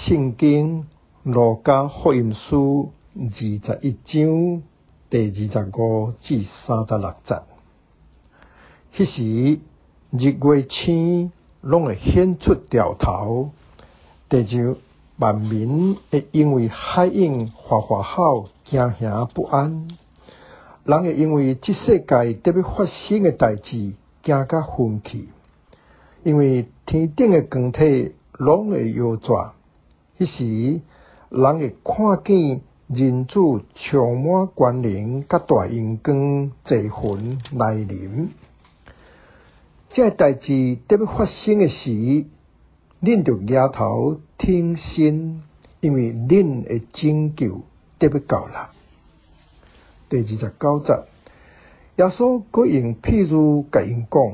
圣经路加福音书21章第25至36节。迄时日月星拢会显出兆头，地上万民会因为海涌哗哗吼惊吓不安，人会因为这世界特别发生的代志惊甲昏去，因为天顶的光体拢会摇逝。迄时人会看见人子充满光荣甲大阳光坐魂来临。这代志特别发生的时，恁着抬头挺身，因为恁的拯救特别到来。第29节，耶稣佫用譬喻甲因讲：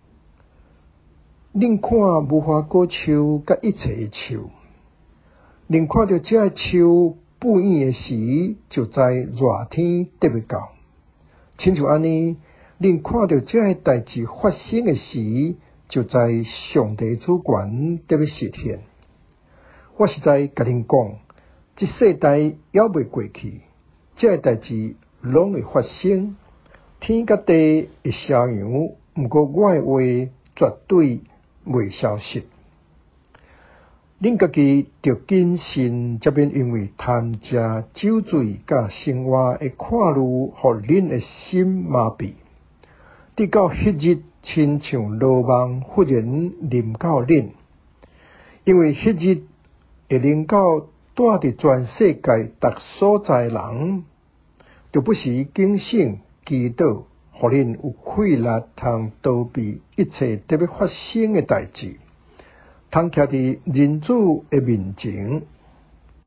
恁看无花果树甲一切的树，恁看到这树不远的时，就知热天特别到。亲像安尼，恁看到这代志发生的时，就知上帝主权特别实现。我实在甲恁讲，这世代还未过去，这代志拢会发生。天甲地会消扬，毋过我的话绝对袂消失。恁家己着谨慎，才免因为贪食酒水甲生活的看路，互恁的心麻痹。直到迄日，亲像罗网忽然临到恁，因为迄日会临到带伫全世界逐所在人，就不时警醒祈祷，互恁有气力通逃避一切特别发生的代志，通徛伫人子的面前。